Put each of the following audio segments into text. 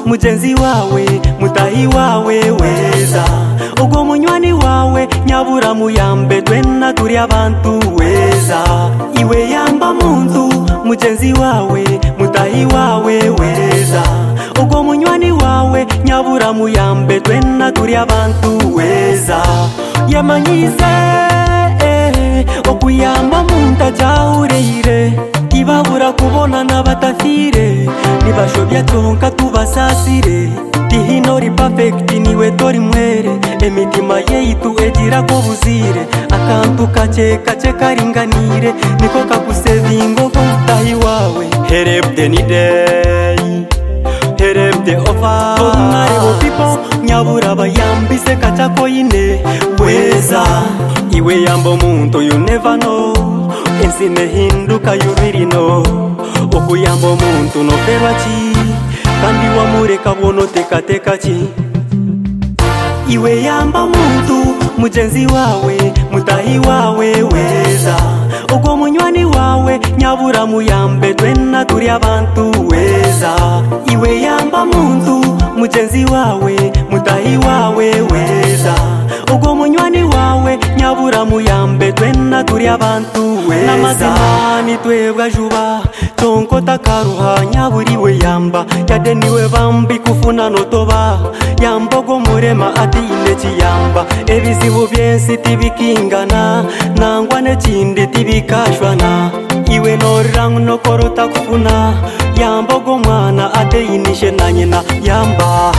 mugenzi wawe mutahi wawe weza ubwo munywani wawe nyabura muyambe twena turi abantu weza iwe yamba munzu mugenzi wawe mutahi wawe weza ubwo munywani wawe nyabura muyambe twena turi abantu weza yamanyize okuyamba munta jaureire ibabura kubona n'abatafire nibashobya tonka tubasasire tihinori perfect niwe tori mwere emitima yeitu egira ko buzire akantu kace karinganire niko kakusevingo ko mutahi wawe herebde ni day herebde offer unarebo people nyabura bayambise kachako ine weza iwe yambo muntu you never know ensine hinduka you really know okuyamba muntu no perwachi kandi wamureka bono teka chi iwe yamba muntu mugenzi wawe mutahi wawe weza ubwo munywani wawe nyabura muyambe twena turi abantu weza iwe yamba muntu mugenzi wawe mutahi wawe weza ubwo munywani wawe nyabura muyambe twena turi abantu weza namazimani twebwa juba tonko takaruha nyaburiwe yamba yadeniwe bambi kufuna notoba yambogo murema ati ine chiyamba ebizibu byensi tibikingana nangwa nekindi tibikashwana iwe norang nokorota kufuna yambogo mwana ate inishe na nyina yamba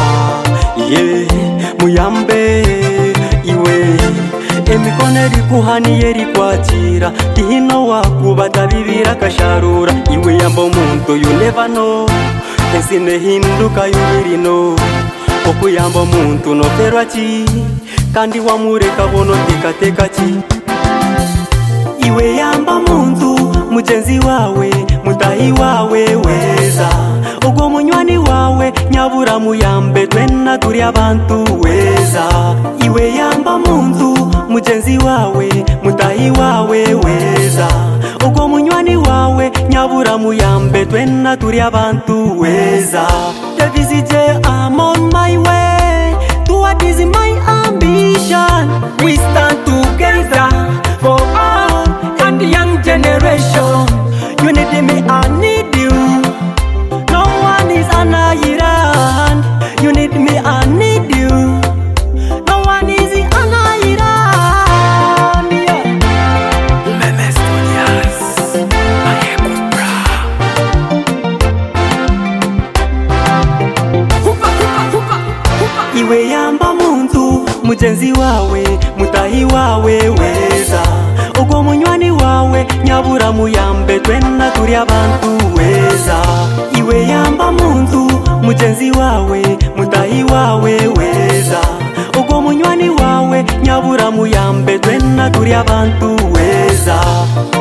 muyambe iwe emikone rikuhaniye rikwakira tihino wakubata bibira kasharura iwe yamba muntu you never know ensine hinduka yubirino okuyamba muntu no perwachi kandi wamureka bono teka chi iwe yamba muntu mugenzi wawe mutahi wawe weza ubwo munywani wawe nyabura muyambe twena turi abantu weza iwe yamba muntu mugenzi wawe mutahi wawe weza ubwo munywani wawe nyabura muyambe twena turi abantu weza Davisije I'm on my way toward is my ambition we stand together for all and the young generation you need me I need you no one is an island you need me I need you no one is an island Memes Studios Ayekubra iwe yamba muntu mugenzi wawe mutahi wawe weza ubwo munywani wawe nyabura muyambe twena turi abantu weza iwe yamba muntu mugenzi wawe mutahi wawe weza ubwo munywani wawe nyabura muyambe twena turi abantu weza